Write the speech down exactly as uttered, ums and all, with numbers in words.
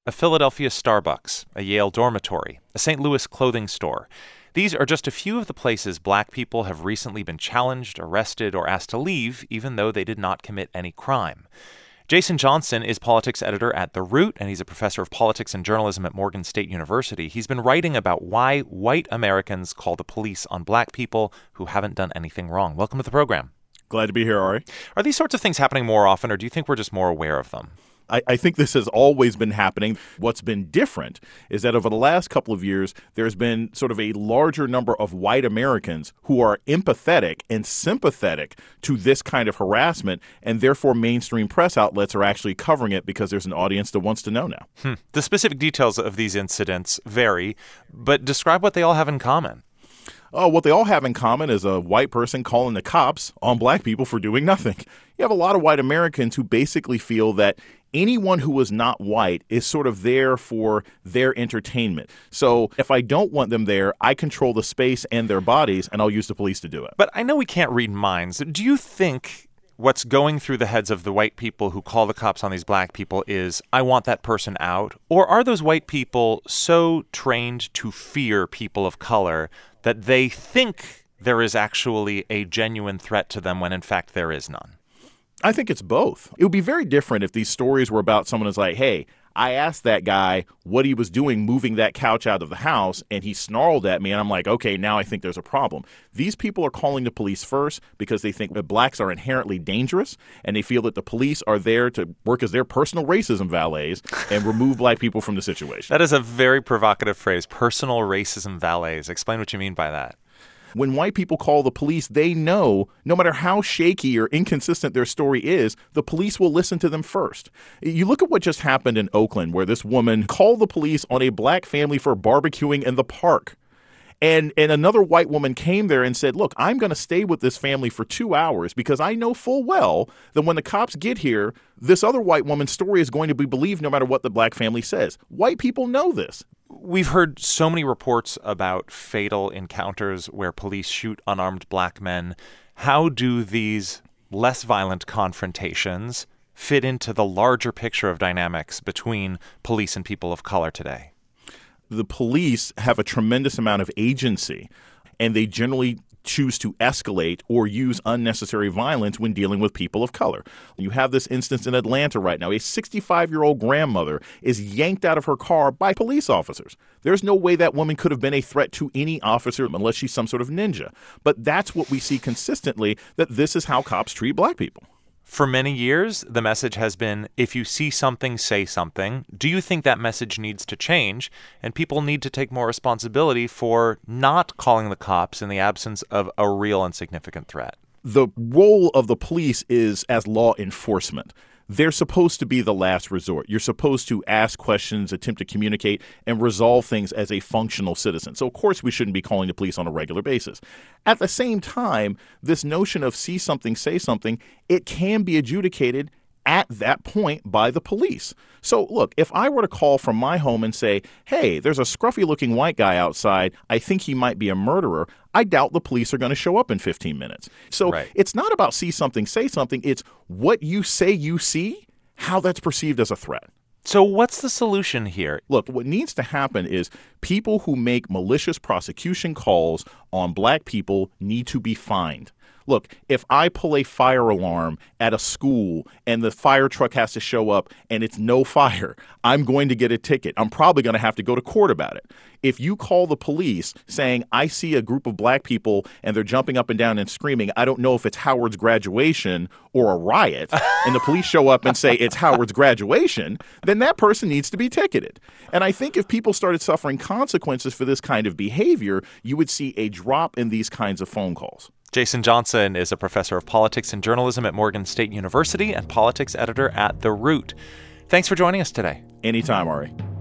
a Philadelphia Starbucks, a Yale dormitory, a Saint Louis clothing store. These are just a few of the places black people have recently been challenged, arrested, or asked to leave, even though they did not commit any crime. Jason Johnson is politics editor at The Root, and he's a professor of politics and journalism at Morgan State University. He's been writing about why white Americans call the police on black people who haven't done anything wrong. Welcome to the program. Glad to be here, Ari. Are these sorts of things happening more often, or do you think we're just more aware of them? I, I think this has always been happening. What's been different is that over the last couple of years, there's been sort of a larger number of white Americans who are empathetic and sympathetic to this kind of harassment, and therefore mainstream press outlets are actually covering it because there's an audience that wants to know now. Hmm. The specific details of these incidents vary, but describe what they all have in common. Oh, what they all have in common is a white person calling the cops on black people for doing nothing. You have a lot of white Americans who basically feel that anyone who is not white is sort of there for their entertainment. So if I don't want them there, I control the space and their bodies, and I'll use the police to do it. But I know we can't read minds. Do you think what's going through the heads of the white people who call the cops on these black people is, I want that person out? Or are those white people so trained to fear people of color that they think there is actually a genuine threat to them when in fact there is none? I think it's both. It would be very different if these stories were about someone who's like, hey, I asked that guy what he was doing moving that couch out of the house, and he snarled at me, and I'm like, okay, now I think there's a problem. These people are calling the police first because they think that blacks are inherently dangerous, and they feel that the police are there to work as their personal racism valets and remove black people from the situation. That is a very provocative phrase, personal racism valets. Explain what you mean by that. When white people call the police, they know no matter how shaky or inconsistent their story is, the police will listen to them first. You look at what just happened in Oakland, where this woman called the police on a black family for barbecuing in the park. And and another white woman came there and said, look, I'm going to stay with this family for two hours because I know full well that when the cops get here, this other white woman's story is going to be believed no matter what the black family says. White people know this. We've heard so many reports about fatal encounters where police shoot unarmed black men. How do these less violent confrontations fit into the larger picture of dynamics between police and people of color today? The police have a tremendous amount of agency, and they generally choose to escalate or use unnecessary violence when dealing with people of color. You have this instance in Atlanta right now. A sixty-five-year-old grandmother is yanked out of her car by police officers. There's no way that woman could have been a threat to any officer unless she's some sort of ninja. But that's what we see consistently, that this is how cops treat black people. For many years, the message has been, if you see something, say something. Do you think that message needs to change and people need to take more responsibility for not calling the cops in the absence of a real and significant threat? The role of the police is as law enforcement. They're supposed to be the last resort. You're supposed to ask questions, attempt to communicate, and resolve things as a functional citizen. So, of course, we shouldn't be calling the police on a regular basis. At the same time, this notion of see something, say something, it can be adjudicated at that point by the police. So, look, if I were to call from my home and say, hey, there's a scruffy-looking white guy outside, I think he might be a murderer, I doubt the police are going to show up in fifteen minutes. So right. It's not about see something, say something. It's what you say you see, how that's perceived as a threat. So what's the solution here? Look, what needs to happen is people who make malicious prosecution calls on black people need to be fined. Look, if I pull a fire alarm at a school and the fire truck has to show up and it's no fire, I'm going to get a ticket. I'm probably going to have to go to court about it. If you call the police saying, I see a group of black people and they're jumping up and down and screaming, I don't know if it's Howard's graduation or a riot, and the police show up and say it's Howard's graduation, then that person needs to be ticketed. And I think if people started suffering consequences for this kind of behavior, you would see a drop in these kinds of phone calls. Jason Johnson is a professor of politics and journalism at Morgan State University and politics editor at The Root. Thanks for joining us today. Anytime, Ari.